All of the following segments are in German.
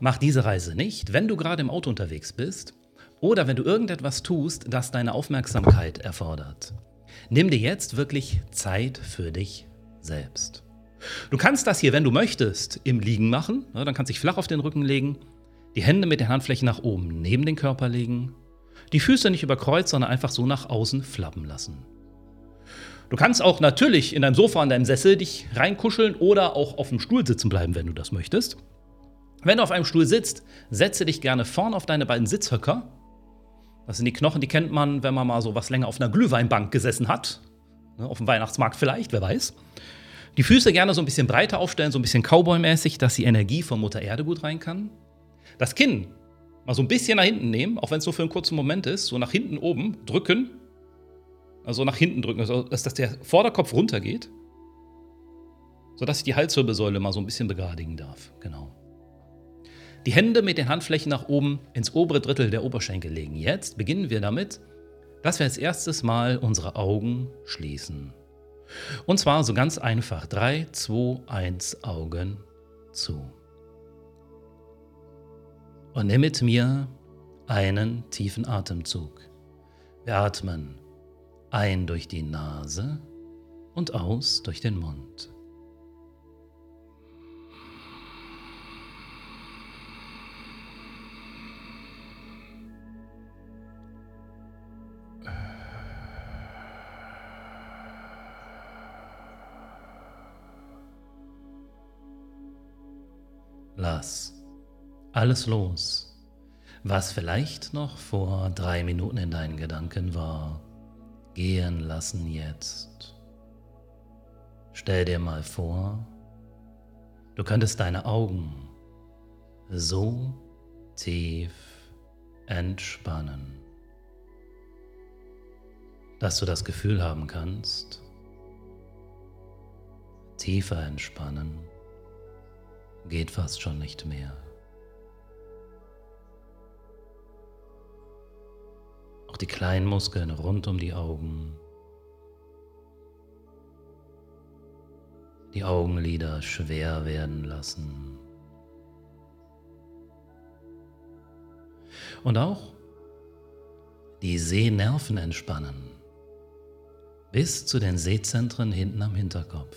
mach diese Reise nicht, wenn du gerade im Auto unterwegs bist oder wenn du irgendetwas tust, das deine Aufmerksamkeit erfordert. Nimm dir jetzt wirklich Zeit für dich selbst. Du kannst das hier, wenn du möchtest, im Liegen machen. Ja, dann kannst du dich flach auf den Rücken legen, die Hände mit den Handflächen nach oben neben den Körper legen, die Füße nicht über Kreuz, sondern einfach so nach außen flappen lassen. Du kannst auch natürlich in deinem Sofa, in deinem Sessel dich reinkuscheln oder auch auf dem Stuhl sitzen bleiben, wenn du das möchtest. Wenn du auf einem Stuhl sitzt, setze dich gerne vorn auf deine beiden Sitzhöcker. Das sind die Knochen, die kennt man, wenn man mal so was länger auf einer Glühweinbank gesessen hat. Auf dem Weihnachtsmarkt vielleicht, wer weiß. Die Füße gerne so ein bisschen breiter aufstellen, so ein bisschen Cowboy-mäßig, dass die Energie von Mutter Erde gut rein kann. Das Kinn mal so ein bisschen nach hinten nehmen, auch wenn es nur für einen kurzen Moment ist, so nach hinten oben drücken. Also nach hinten drücken, also dass der Vorderkopf runtergeht, sodass ich die Halswirbelsäule mal so ein bisschen begradigen darf. Genau. Die Hände mit den Handflächen nach oben ins obere Drittel der Oberschenkel legen. Jetzt beginnen wir damit, dass wir als erstes Mal unsere Augen schließen. Und zwar so ganz einfach. 3, 2, 1, Augen zu. Und nimm mit mir einen tiefen Atemzug. Wir atmen ein durch die Nase und aus durch den Mund. Lass alles los, was vielleicht noch vor 3 Minuten in deinen Gedanken war, gehen lassen jetzt. Stell dir mal vor, du könntest deine Augen so tief entspannen, dass du das Gefühl haben kannst, tiefer entspannen geht fast schon nicht mehr. Auch die kleinen Muskeln rund um die Augen, die Augenlider schwer werden lassen. Und auch die Sehnerven entspannen, bis zu den Sehzentren hinten am Hinterkopf.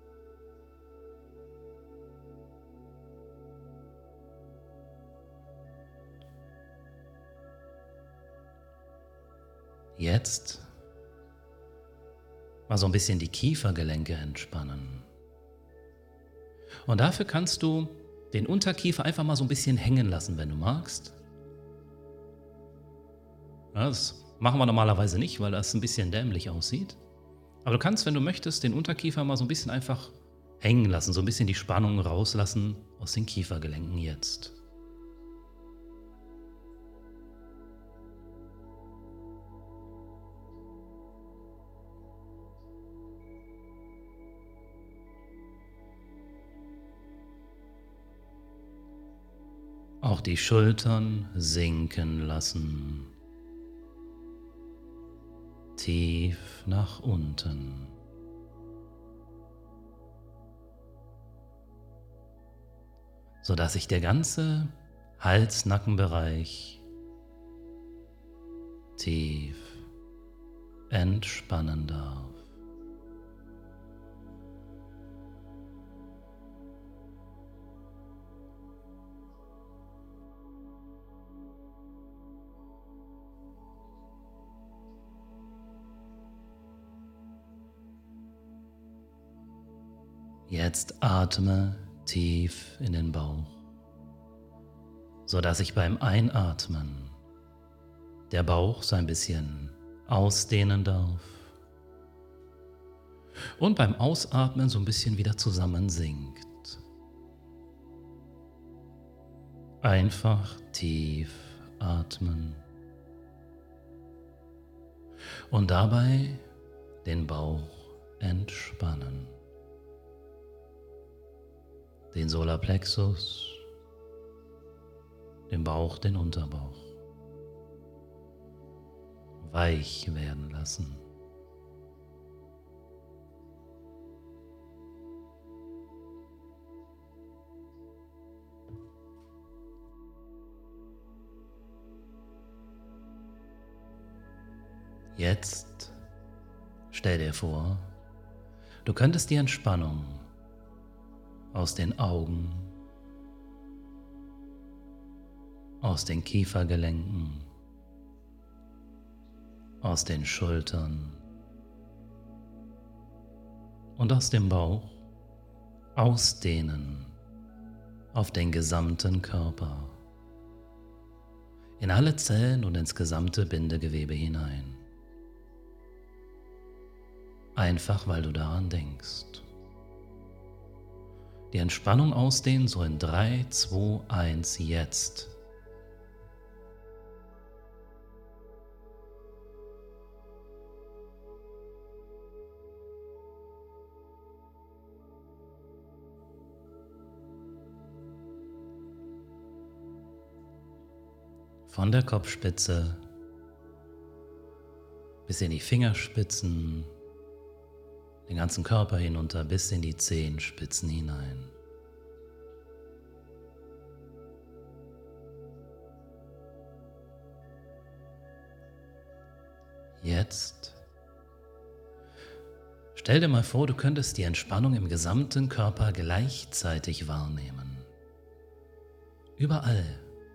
Jetzt mal so ein bisschen die Kiefergelenke entspannen. Und dafür kannst du den Unterkiefer einfach mal so ein bisschen hängen lassen, wenn du magst. Ja, das machen wir normalerweise nicht, weil das ein bisschen dämlich aussieht. Aber du kannst, wenn du möchtest, den Unterkiefer mal so ein bisschen einfach hängen lassen, so ein bisschen die Spannung rauslassen aus den Kiefergelenken jetzt. Auch die Schultern sinken lassen, tief nach unten. Sodass sich der ganze Hals-Nackenbereich tief entspannen darf. Jetzt atme tief in den Bauch, sodass sich beim Einatmen der Bauch so ein bisschen ausdehnen darf und beim Ausatmen so ein bisschen wieder zusammensinkt. Einfach tief atmen und dabei den Bauch entspannen. Den Solarplexus, den Bauch, den Unterbauch. Weich werden lassen. Jetzt stell dir vor, du könntest die Entspannung aus den Augen, aus den Kiefergelenken, aus den Schultern und aus dem Bauch ausdehnen auf den gesamten Körper, in alle Zellen und ins gesamte Bindegewebe hinein. Einfach weil du daran denkst. Die Entspannung ausdehnen, so in 3, 2, 1, jetzt. Von der Kopfspitze bis in die Fingerspitzen, den ganzen Körper hinunter bis in die Zehenspitzen hinein. Jetzt stell dir mal vor, du könntest die Entspannung im gesamten Körper gleichzeitig wahrnehmen. Überall.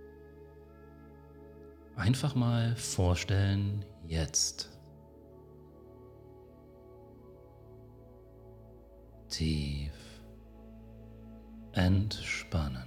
Einfach mal vorstellen, jetzt. Tief entspannen.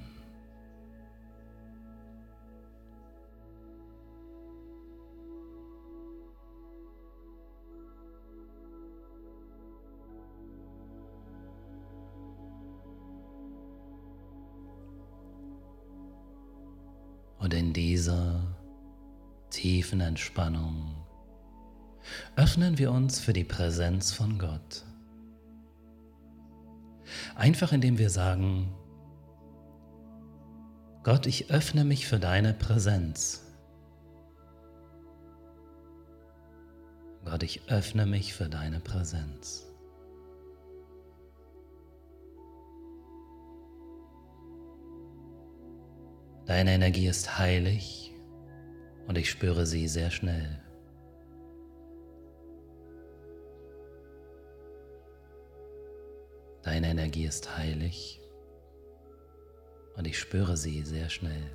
Und in dieser tiefen Entspannung öffnen wir uns für die Präsenz von Gott. Einfach indem wir sagen, Gott, ich öffne mich für deine Präsenz. Gott, ich öffne mich für deine Präsenz. Deine Energie ist heilig und ich spüre sie sehr schnell. Deine Energie ist heilig und ich spüre sie sehr schnell.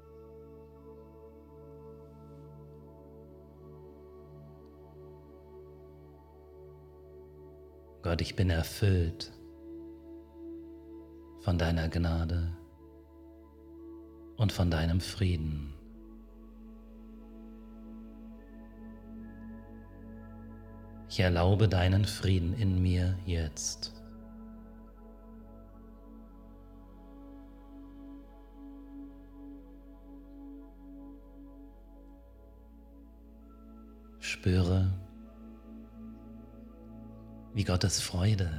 Gott, ich bin erfüllt von deiner Gnade und von deinem Frieden. Ich erlaube deinen Frieden in mir jetzt. Spüre, wie Gottes Freude,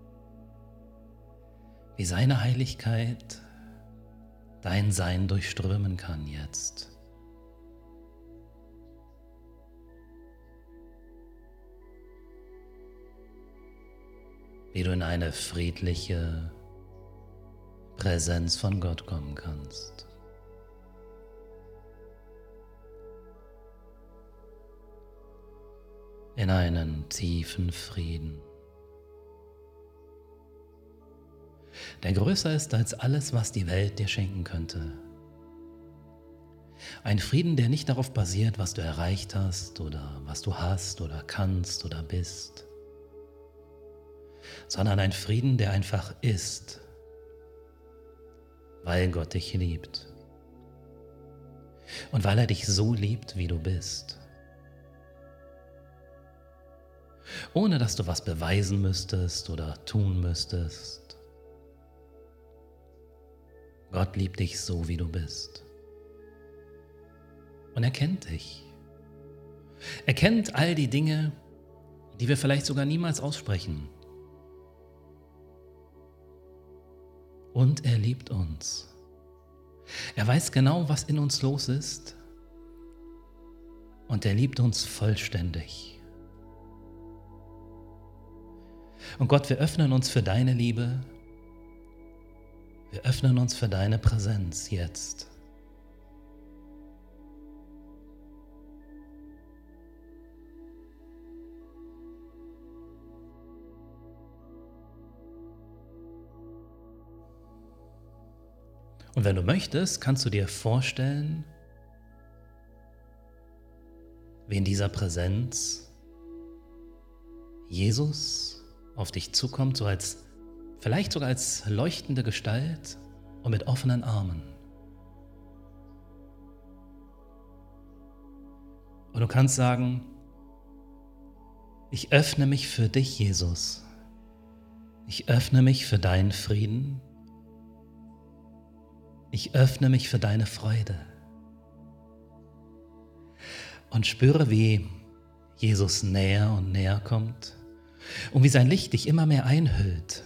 wie seine Heiligkeit dein Sein durchströmen kann jetzt. Wie du in eine friedliche Präsenz von Gott kommen kannst. In einen tiefen Frieden, der größer ist als alles, was die Welt dir schenken könnte. Ein Frieden, der nicht darauf basiert, was du erreicht hast oder was du hast oder kannst oder bist, sondern ein Frieden, der einfach ist, weil Gott dich liebt und weil er dich so liebt, wie du bist. Ohne dass du was beweisen müsstest oder tun müsstest. Gott liebt dich so, wie du bist. Und er kennt dich. Er kennt all die Dinge, die wir vielleicht sogar niemals aussprechen. Und er liebt uns. Er weiß genau, was in uns los ist. Und er liebt uns vollständig. Und Gott, wir öffnen uns für deine Liebe. Wir öffnen uns für deine Präsenz jetzt. Und wenn du möchtest, kannst du dir vorstellen, wie in dieser Präsenz Jesus auf dich zukommt, vielleicht sogar als leuchtende Gestalt und mit offenen Armen. Und du kannst sagen, ich öffne mich für dich, Jesus. Ich öffne mich für deinen Frieden. Ich öffne mich für deine Freude. Und spüre, wie Jesus näher und näher kommt und wie sein Licht dich immer mehr einhüllt.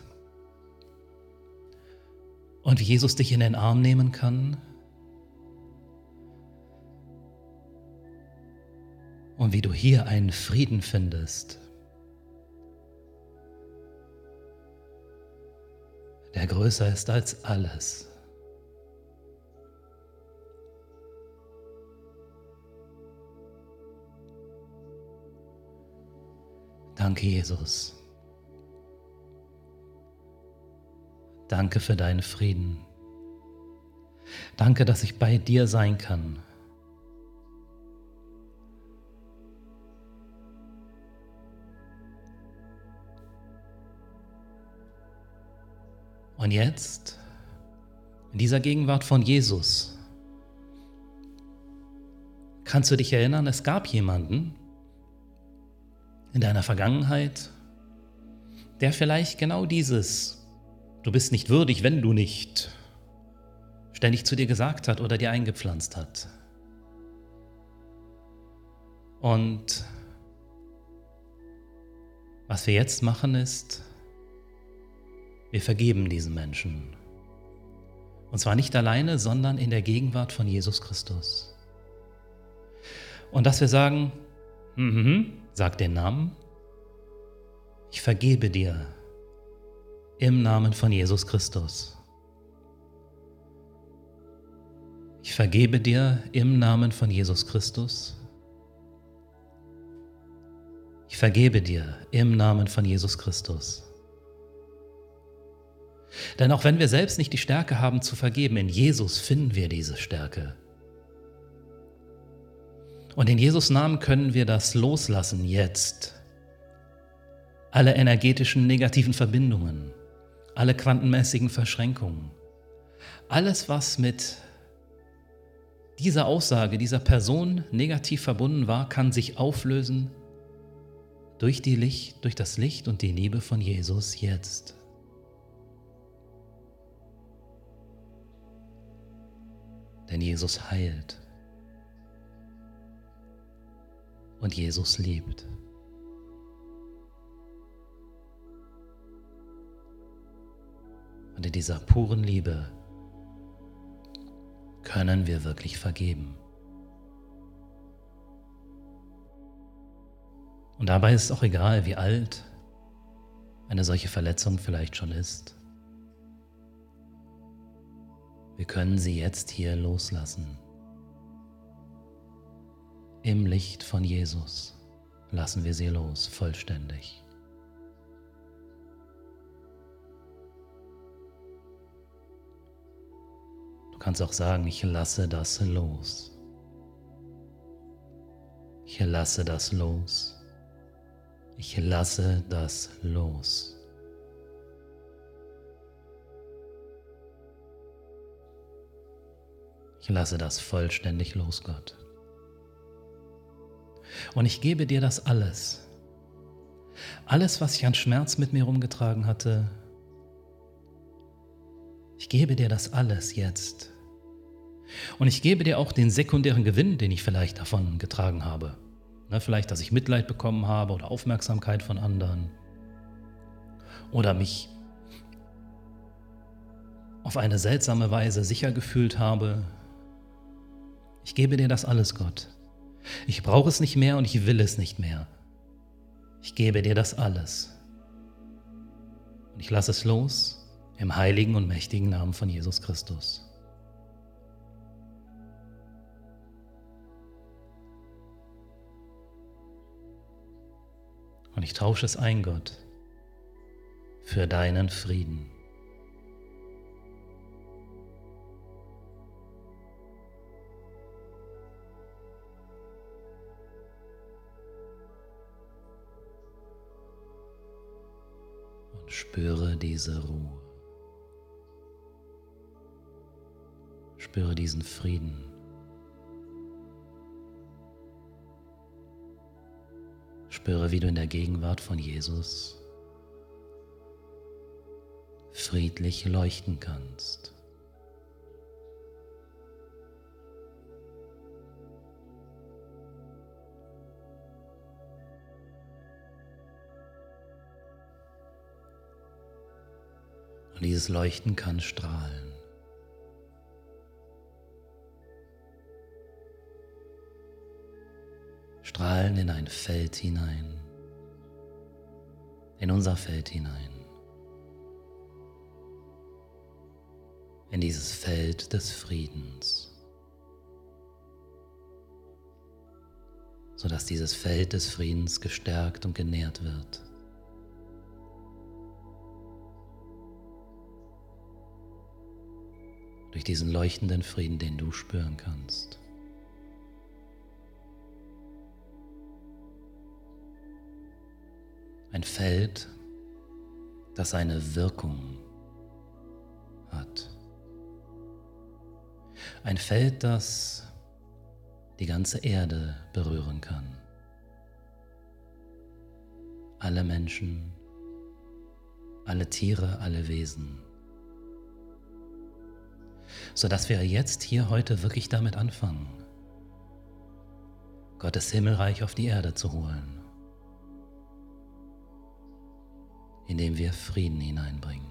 Und wie Jesus dich in den Arm nehmen kann und wie du hier einen Frieden findest, der größer ist als alles. Danke, Jesus. Danke für deinen Frieden. Danke, dass ich bei dir sein kann. Und jetzt, in dieser Gegenwart von Jesus, kannst du dich erinnern, es gab jemanden in deiner Vergangenheit, der vielleicht genau dieses, du bist nicht würdig, wenn du nicht, ständig zu dir gesagt hat oder dir eingepflanzt hat. Und was wir jetzt machen ist, wir vergeben diesen Menschen. Und zwar nicht alleine, sondern in der Gegenwart von Jesus Christus. Und dass wir sagen, sag den Namen, ich vergebe dir im Namen von Jesus Christus. Ich vergebe dir im Namen von Jesus Christus. Ich vergebe dir im Namen von Jesus Christus. Denn auch wenn wir selbst nicht die Stärke haben zu vergeben, in Jesus finden wir diese Stärke. Und in Jesus Namen können wir das loslassen jetzt. Alle energetischen negativen Verbindungen, alle quantenmäßigen Verschränkungen, alles, was mit dieser Aussage, dieser Person negativ verbunden war, kann sich auflösen durch das Licht und die Liebe von Jesus jetzt. Denn Jesus heilt. Und Jesus liebt. Und in dieser puren Liebe können wir wirklich vergeben. Und dabei ist es auch egal, wie alt eine solche Verletzung vielleicht schon ist. Wir können sie jetzt hier loslassen. Im Licht von Jesus lassen wir sie los, vollständig. Du kannst auch sagen, ich lasse das los. Ich lasse das los. Ich lasse das los. Ich lasse das vollständig los, Gott. Und ich gebe dir das alles. Alles, was ich an Schmerz mit mir rumgetragen hatte, ich gebe dir das alles jetzt. Und ich gebe dir auch den sekundären Gewinn, den ich vielleicht davon getragen habe. Vielleicht, dass ich Mitleid bekommen habe oder Aufmerksamkeit von anderen. Oder mich auf eine seltsame Weise sicher gefühlt habe. Ich gebe dir das alles, Gott. Ich brauche es nicht mehr und ich will es nicht mehr. Ich gebe dir das alles. Und ich lasse es los im heiligen und mächtigen Namen von Jesus Christus. Und ich tausche es ein, Gott, für deinen Frieden. spüre diese Ruhe. Spüre diesen Frieden. Spüre, wie du in der Gegenwart von Jesus friedlich leuchten kannst. Und dieses Leuchten kann strahlen. Strahlen in ein Feld hinein, in unser Feld hinein, in dieses Feld des Friedens, sodass dieses Feld des Friedens gestärkt und genährt wird. Durch diesen leuchtenden Frieden, den du spüren kannst. Ein Feld, das eine Wirkung hat. Ein Feld, das die ganze Erde berühren kann. Alle Menschen, alle Tiere, alle Wesen. Sodass wir jetzt hier heute wirklich damit anfangen, Gottes Himmelreich auf die Erde zu holen, indem wir Frieden hineinbringen.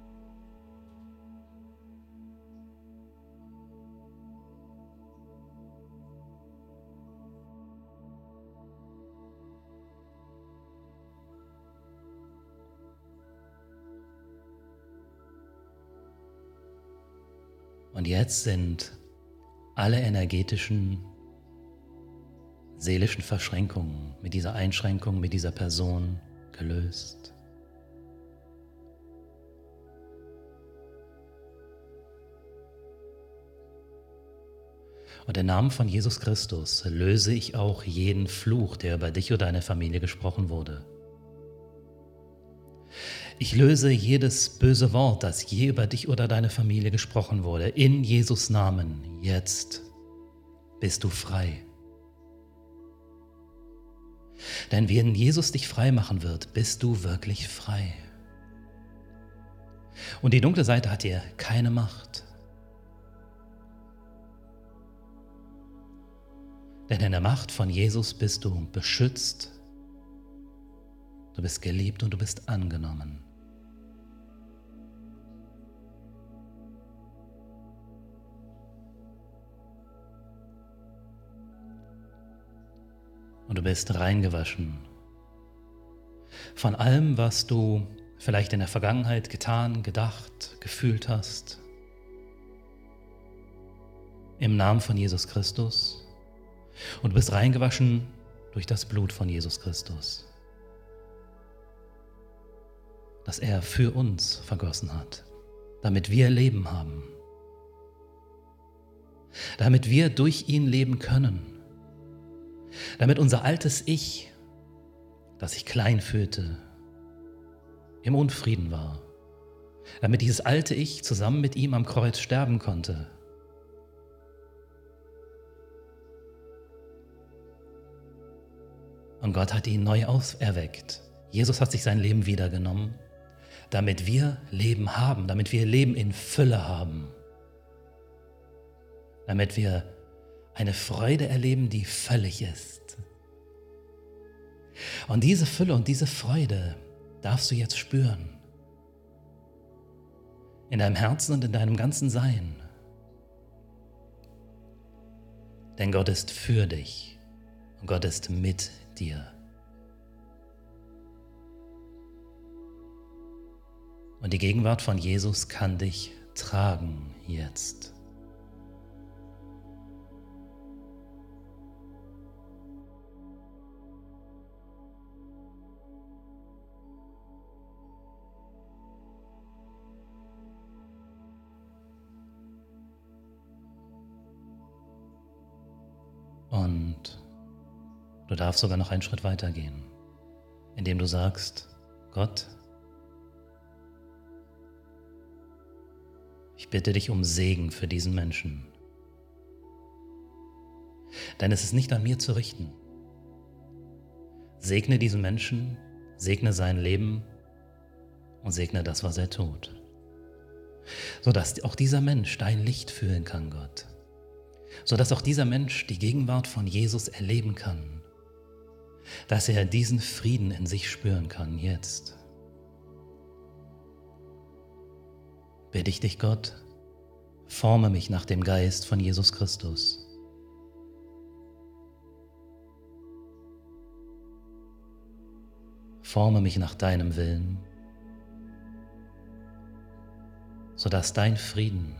Und jetzt sind alle energetischen, seelischen Verschränkungen mit dieser Einschränkung, mit dieser Person gelöst. Und im Namen von Jesus Christus löse ich auch jeden Fluch, der über dich oder deine Familie gesprochen wurde. Ich löse jedes böse Wort, das je über dich oder deine Familie gesprochen wurde. In Jesus' Namen, jetzt bist du frei. Denn wenn Jesus dich frei machen wird, bist du wirklich frei. Und die dunkle Seite hat dir keine Macht. Denn in der Macht von Jesus bist du beschützt, du bist geliebt und du bist angenommen. Und du bist reingewaschen von allem, was du vielleicht in der Vergangenheit getan, gedacht, gefühlt hast. Im Namen von Jesus Christus. Und du bist reingewaschen durch das Blut von Jesus Christus, das er für uns vergossen hat, damit wir Leben haben, damit wir durch ihn leben können, damit unser altes Ich, das sich klein fühlte, im Unfrieden war, damit dieses alte Ich zusammen mit ihm am Kreuz sterben konnte. Und Gott hat ihn neu auferweckt. Jesus hat sich sein Leben wiedergenommen, damit wir Leben haben, damit wir Leben in Fülle haben, damit wir eine Freude erleben, die völlig ist. Und diese Fülle und diese Freude darfst du jetzt spüren. In deinem Herzen und in deinem ganzen Sein. Denn Gott ist für dich und Gott ist mit dir. Und die Gegenwart von Jesus kann dich tragen jetzt. Und du darfst sogar noch einen Schritt weiter gehen, indem du sagst, Gott, bitte dich um Segen für diesen Menschen. Denn es ist nicht an mir zu richten. Segne diesen Menschen, segne sein Leben und segne das, was er tut. Sodass auch dieser Mensch dein Licht fühlen kann, Gott. Sodass auch dieser Mensch die Gegenwart von Jesus erleben kann. Dass er diesen Frieden in sich spüren kann, jetzt. Bitte ich dich, Gott, forme mich nach dem Geist von Jesus Christus. Forme mich nach deinem Willen, sodass dein Frieden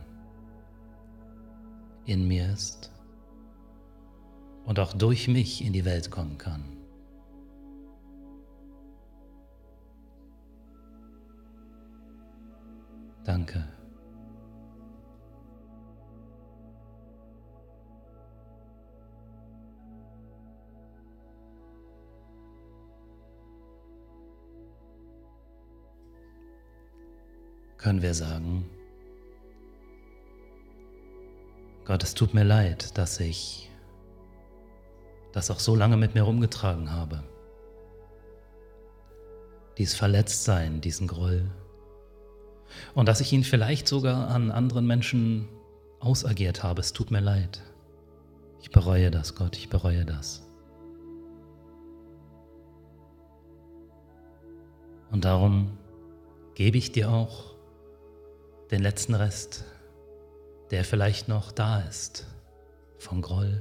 in mir ist und auch durch mich in die Welt kommen kann. Danke. Können wir sagen, Gott, es tut mir leid, dass ich das auch so lange mit mir rumgetragen habe. Dies Verletztsein, diesen Groll. Und dass ich ihn vielleicht sogar an anderen Menschen ausagiert habe. Es tut mir leid. Ich bereue das, Gott, ich bereue das. Und darum gebe ich dir auch den letzten Rest, der vielleicht noch da ist, vom Groll,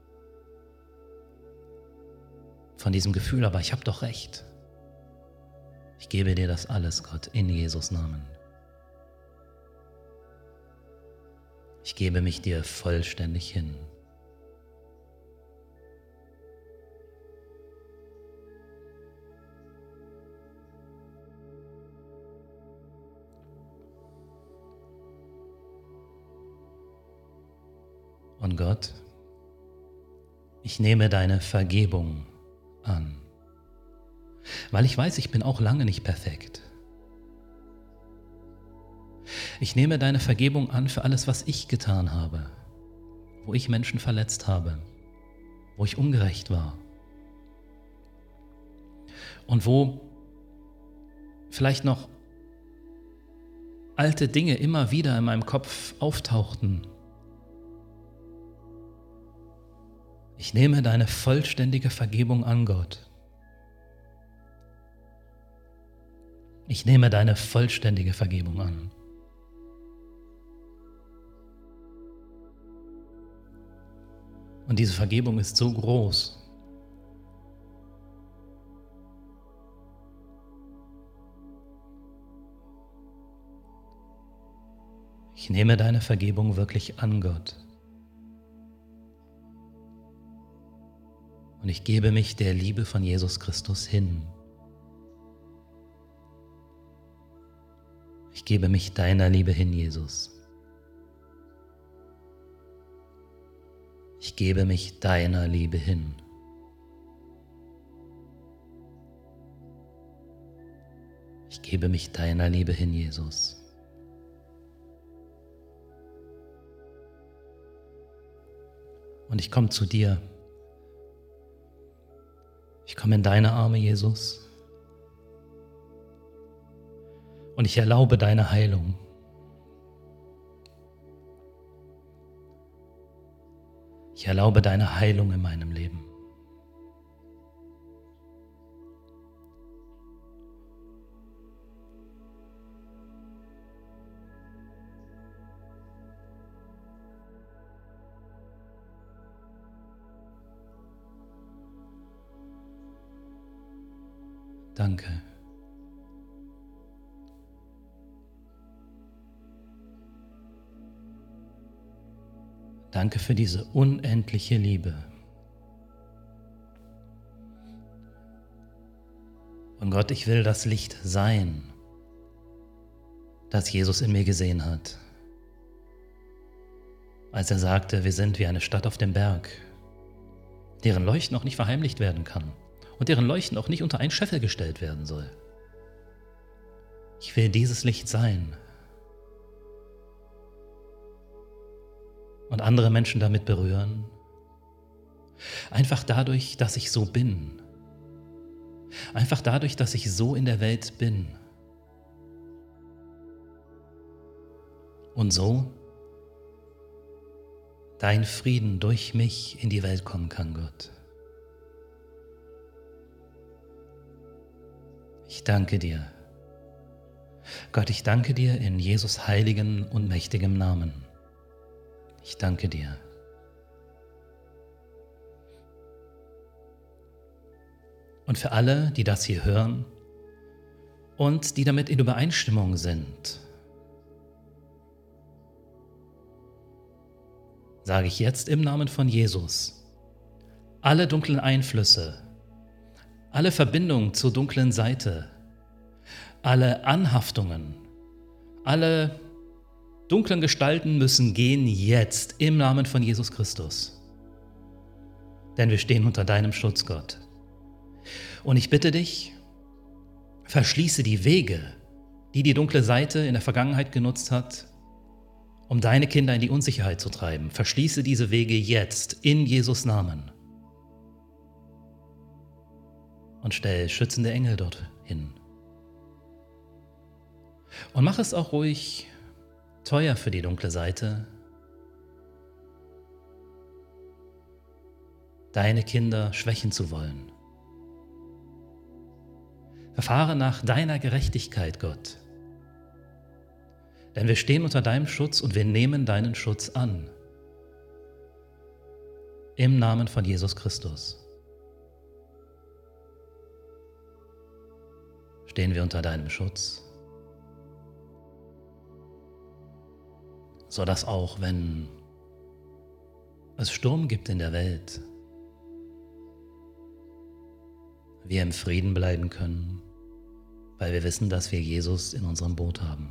von diesem Gefühl, aber ich habe doch recht. Ich gebe dir das alles, Gott, in Jesus Namen. Ich gebe mich dir vollständig hin. Und Gott, ich nehme deine Vergebung an, weil ich weiß, ich bin auch lange nicht perfekt. Ich nehme deine Vergebung an für alles, was ich getan habe, wo ich Menschen verletzt habe, wo ich ungerecht war und wo vielleicht noch alte Dinge immer wieder in meinem Kopf auftauchten. Ich nehme deine vollständige Vergebung an, Gott. Ich nehme deine vollständige Vergebung an. Und diese Vergebung ist so groß. Ich nehme deine Vergebung wirklich an, Gott. Und ich gebe mich der Liebe von Jesus Christus hin. Ich gebe mich deiner Liebe hin, Jesus. Ich gebe mich deiner Liebe hin. Ich gebe mich deiner Liebe hin, Jesus. Und ich komme zu dir. Ich komme in deine Arme, Jesus. Und ich erlaube deine Heilung. Ich erlaube deine Heilung in meinem Leben. Danke. Danke für diese unendliche Liebe. Und Gott, ich will das Licht sein, das Jesus in mir gesehen hat, als er sagte, wir sind wie eine Stadt auf dem Berg, deren Leuchten auch nicht verheimlicht werden kann und deren Leuchten auch nicht unter einen Scheffel gestellt werden soll. Ich will dieses Licht sein. und andere Menschen damit berühren. Einfach dadurch, dass ich so bin. Einfach dadurch, dass ich so in der Welt bin. Und so dein Frieden durch mich in die Welt kommen kann, Gott. Ich danke dir. Gott, ich danke dir in Jesus heiligen und mächtigem Namen. Ich danke dir. Und für alle, die das hier hören und die damit in Übereinstimmung sind, sage ich jetzt im Namen von Jesus, alle dunklen Einflüsse, alle Verbindungen zur dunklen Seite, alle Anhaftungen, alle dunklen Gestalten müssen gehen jetzt im Namen von Jesus Christus. Denn wir stehen unter deinem Schutz, Gott. Und ich bitte dich, verschließe die Wege, die die dunkle Seite in der Vergangenheit genutzt hat, um deine Kinder in die Unsicherheit zu treiben. Verschließe diese Wege jetzt in Jesus Namen. Und stell schützende Engel dort hin. Und mach es auch ruhig teuer für die dunkle Seite, deine Kinder schwächen zu wollen. Verfahre nach deiner Gerechtigkeit, Gott. Denn wir stehen unter deinem Schutz und wir nehmen deinen Schutz an. Im Namen von Jesus Christus. Stehen wir unter deinem Schutz, sodass auch, wenn es Sturm gibt in der Welt, wir im Frieden bleiben können, weil wir wissen, dass wir Jesus in unserem Boot haben.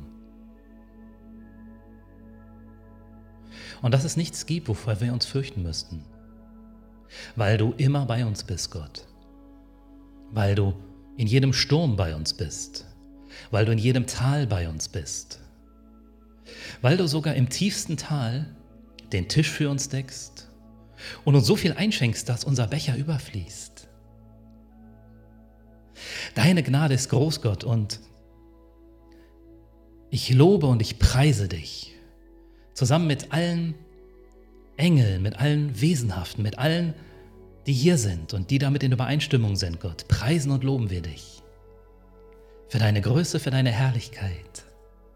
Und dass es nichts gibt, wovor wir uns fürchten müssten, weil du immer bei uns bist, Gott, weil du in jedem Sturm bei uns bist, weil du in jedem Tal bei uns bist, weil du sogar im tiefsten Tal den Tisch für uns deckst und uns so viel einschenkst, dass unser Becher überfließt. Deine Gnade ist groß, Gott, und ich lobe und ich preise dich, zusammen mit allen Engeln, mit allen Wesenhaften, mit allen, die hier sind und die damit in Übereinstimmung sind, Gott. Preisen und loben wir dich für deine Größe, für deine Herrlichkeit.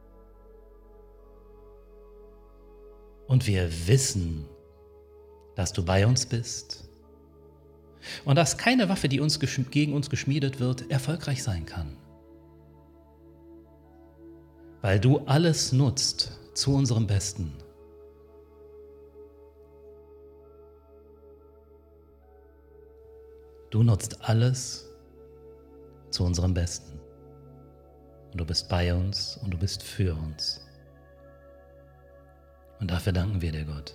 Und wir wissen, dass du bei uns bist und dass keine Waffe, die gegen uns geschmiedet wird, erfolgreich sein kann. Weil du alles nutzt zu unserem Besten. Du nutzt alles zu unserem Besten. Und du bist bei uns und du bist für uns. Und dafür danken wir dir, Gott.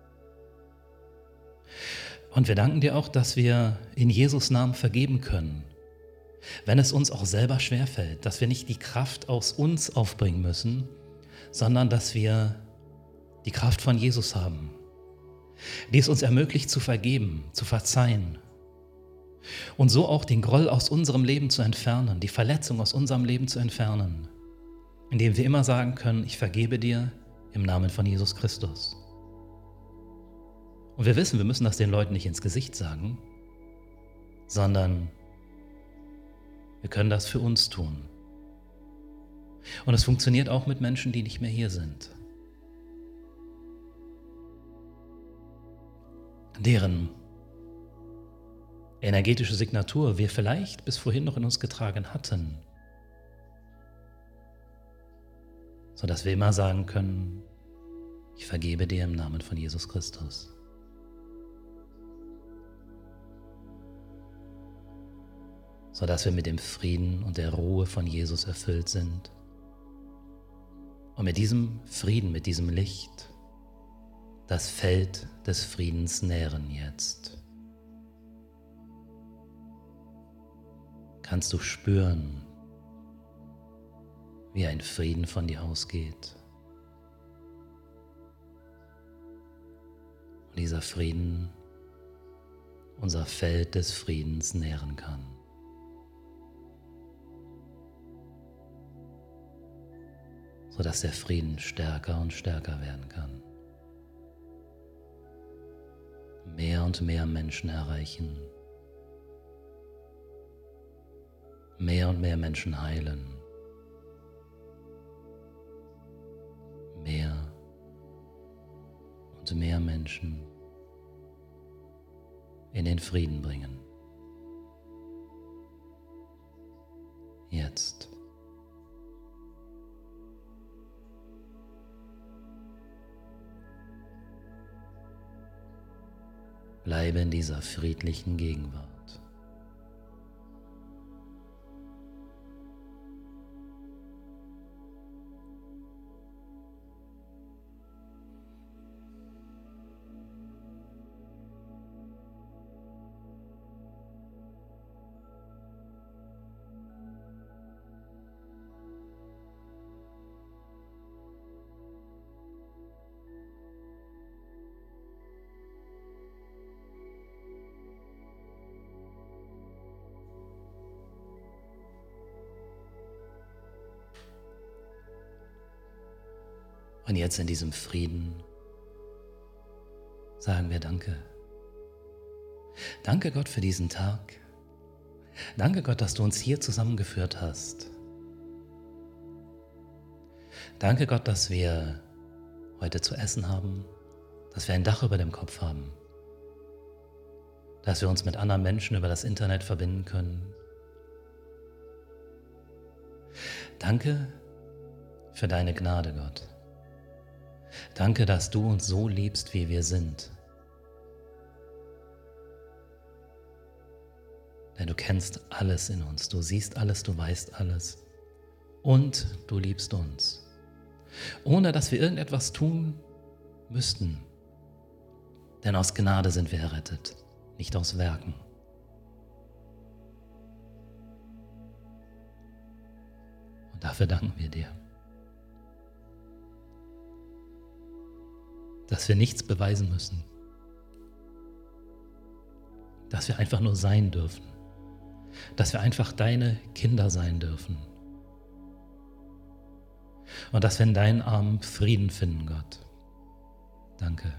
Und wir danken dir auch, dass wir in Jesus Namen vergeben können, wenn es uns auch selber schwerfällt, dass wir nicht die Kraft aus uns aufbringen müssen, sondern dass wir die Kraft von Jesus haben, die es uns ermöglicht zu vergeben, zu verzeihen und so auch den Groll aus unserem Leben zu entfernen, die Verletzung aus unserem Leben zu entfernen, indem wir immer sagen können, ich vergebe dir im Namen von Jesus Christus. Und wir wissen, wir müssen das den Leuten nicht ins Gesicht sagen, sondern wir können das für uns tun. Und es funktioniert auch mit Menschen, die nicht mehr hier sind, deren energetische Signatur wir vielleicht bis vorhin noch in uns getragen hatten, sodass wir immer sagen können, ich vergebe dir im Namen von Jesus Christus. Sodass wir mit dem Frieden und der Ruhe von Jesus erfüllt sind. Und mit diesem Frieden, mit diesem Licht, das Feld des Friedens nähren jetzt. Kannst du spüren, wie ein Frieden von dir ausgeht. dieser Frieden unser Feld des Friedens nähren kann. Sodass der Frieden stärker und stärker werden kann. Mehr und mehr Menschen erreichen. Mehr und mehr Menschen heilen. Mehr und mehr Menschen in den Frieden bringen. Jetzt. Bleibe in dieser friedlichen Gegenwart. Und jetzt in diesem Frieden sagen wir Danke. Danke Gott für diesen Tag. Danke Gott, dass du uns hier zusammengeführt hast. Danke Gott, dass wir heute zu essen haben, dass wir ein Dach über dem Kopf haben, dass wir uns mit anderen Menschen über das Internet verbinden können. Danke für deine Gnade, Gott. Danke, dass du uns so liebst, wie wir sind. Denn du kennst alles in uns, du siehst alles, du weißt alles und du liebst uns. Ohne dass wir irgendetwas tun müssten. Denn aus Gnade sind wir errettet, nicht aus Werken. Und dafür danken wir dir. Dass wir nichts beweisen müssen. Dass wir einfach nur sein dürfen. Dass wir einfach deine Kinder sein dürfen. Und dass wir in deinen Armen Frieden finden, Gott. Danke.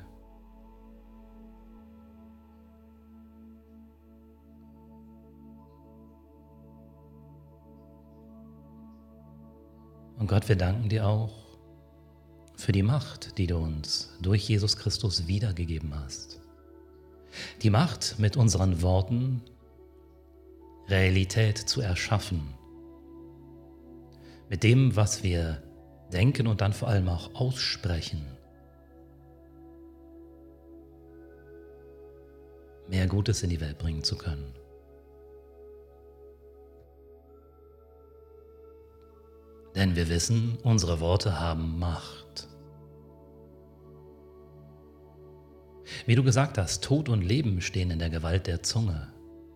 Und Gott, wir danken dir auch für die Macht, die du uns durch Jesus Christus wiedergegeben hast. Die Macht, mit unseren Worten Realität zu erschaffen. Mit dem, was wir denken und dann vor allem auch aussprechen. Mehr Gutes in die Welt bringen zu können. Denn wir wissen, unsere Worte haben Macht. Wie du gesagt hast, Tod und Leben stehen in der Gewalt der Zunge.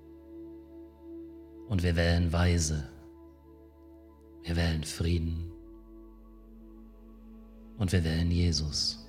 Und wir wählen Weise. Wir wählen Frieden. Und wir wählen Jesus.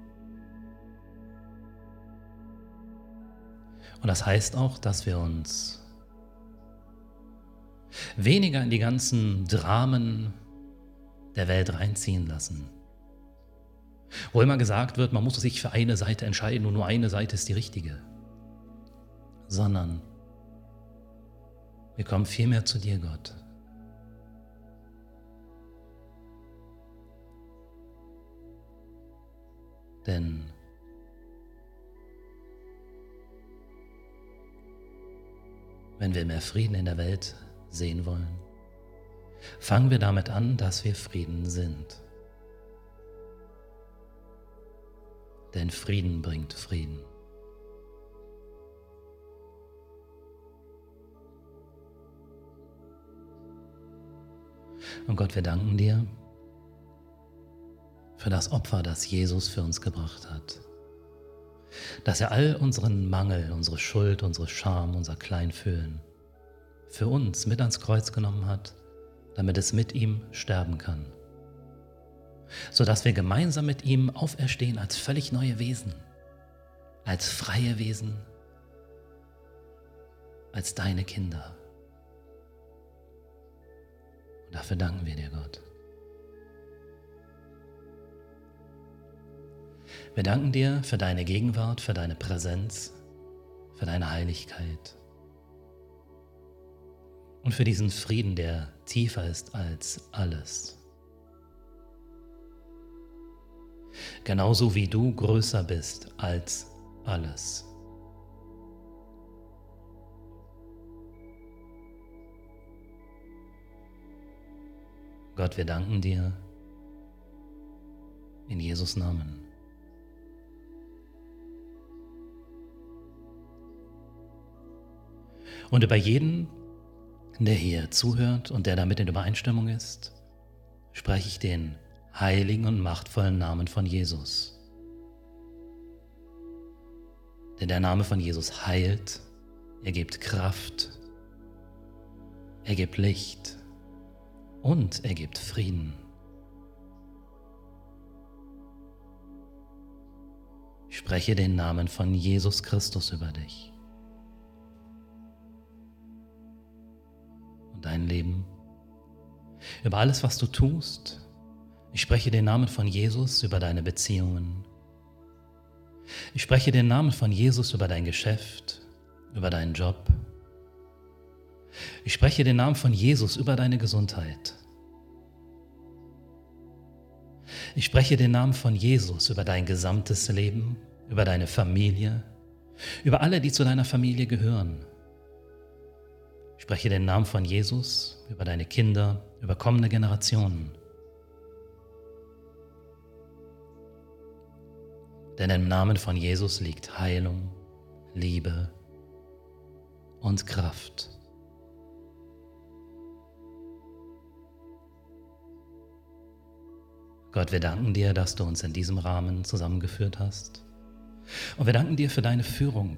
Und das heißt auch, dass wir uns weniger in die ganzen Dramen der Welt reinziehen lassen. Wo immer gesagt wird, man muss sich für eine Seite entscheiden und nur eine Seite ist die richtige. Sondern wir kommen vielmehr zu dir, Gott. Denn wenn wir mehr Frieden in der Welt sehen wollen, fangen wir damit an, dass wir Frieden sind. Denn Frieden bringt Frieden. Und Gott, wir danken dir für das Opfer, das Jesus für uns gebracht hat. Dass er all unseren Mangel, unsere Schuld, unsere Scham, unser Kleinfühlen für uns mit ans Kreuz genommen hat, damit es mit ihm sterben kann. Sodass wir gemeinsam mit ihm auferstehen als völlig neue Wesen. als freie Wesen, als deine Kinder. Und dafür danken wir dir, Gott. Wir danken dir für deine Gegenwart, für deine Präsenz, für deine Heiligkeit und für diesen Frieden, der tiefer ist als alles. Genauso wie du größer bist als alles. Gott, wir danken dir in Jesus' Namen. Und über jeden, der hier zuhört und der damit in Übereinstimmung ist, spreche ich den heiligen und machtvollen Namen von Jesus. Denn der Name von Jesus heilt, er gibt Kraft, er gibt Licht und er gibt Frieden. Ich spreche den Namen von Jesus Christus über dich und dein Leben, über alles, was du tust. Ich spreche den Namen von Jesus über deine Beziehungen. Ich spreche den Namen von Jesus über dein Geschäft, über deinen Job. Ich spreche den Namen von Jesus über deine Gesundheit. Ich spreche den Namen von Jesus über dein gesamtes Leben, über deine Familie, über alle, die zu deiner Familie gehören. Ich spreche den Namen von Jesus über deine Kinder, über kommende Generationen. Denn im Namen von Jesus liegt Heilung, Liebe und Kraft. Gott, wir danken dir, dass du uns in diesem Rahmen zusammengeführt hast. Und wir danken dir für deine Führung.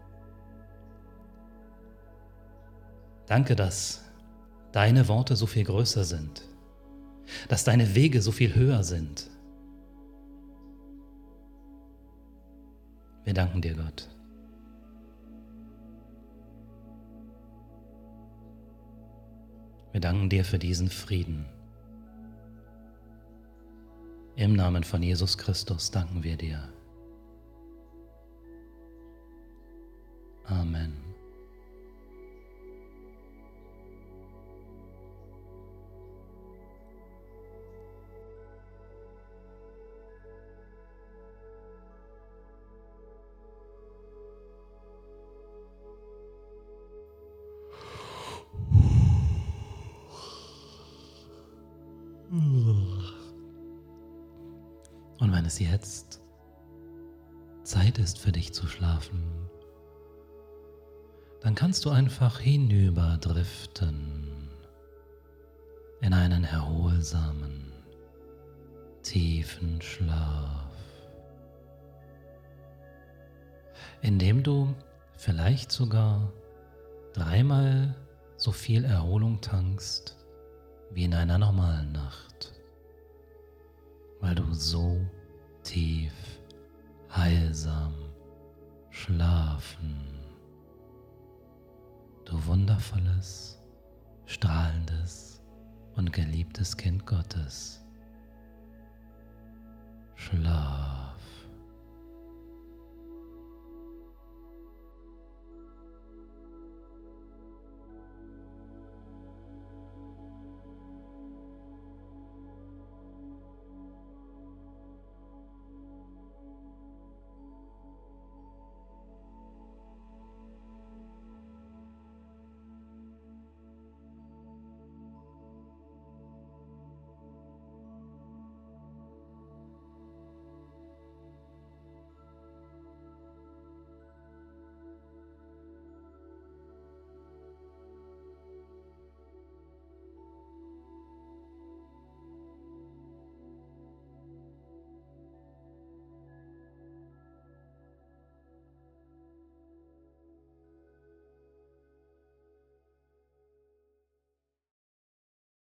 Danke, dass deine Worte so viel größer sind, dass deine Wege so viel höher sind. Wir danken dir, Gott. Wir danken dir für diesen Frieden. Im Namen von Jesus Christus danken wir dir. Amen. Und wenn es jetzt Zeit ist für dich zu schlafen, dann kannst du einfach hinüberdriften in einen erholsamen, tiefen Schlaf, indem du vielleicht sogar 3-mal so viel Erholung tankst wie in einer normalen Nacht, weil du so tief, heilsam schlafen, du wundervolles, strahlendes und geliebtes Kind Gottes. Schlaf.